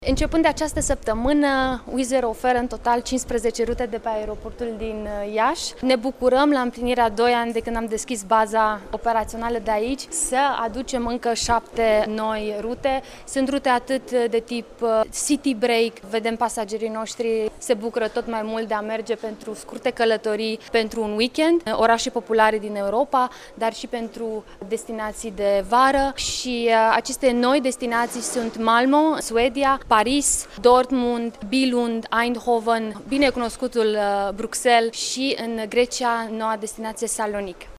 Începând de această săptămână, Wizz Air oferă în total 15 rute de pe aeroportul din Iași. Ne bucurăm la împlinirea 2 ani de când am deschis baza operațională de aici să aducem încă 7 noi rute. Sunt rute atât de tip city break, vedem pasagerii noștri se bucură tot mai mult de a merge pentru scurte călătorii pentru un weekend, orașe populare din Europa, dar și pentru destinații de vară. Și aceste noi destinații sunt Malmö, Suedia, Paris, Dortmund, Billund, Eindhoven, binecunoscutul Bruxelles și în Grecia noua destinație Salonic.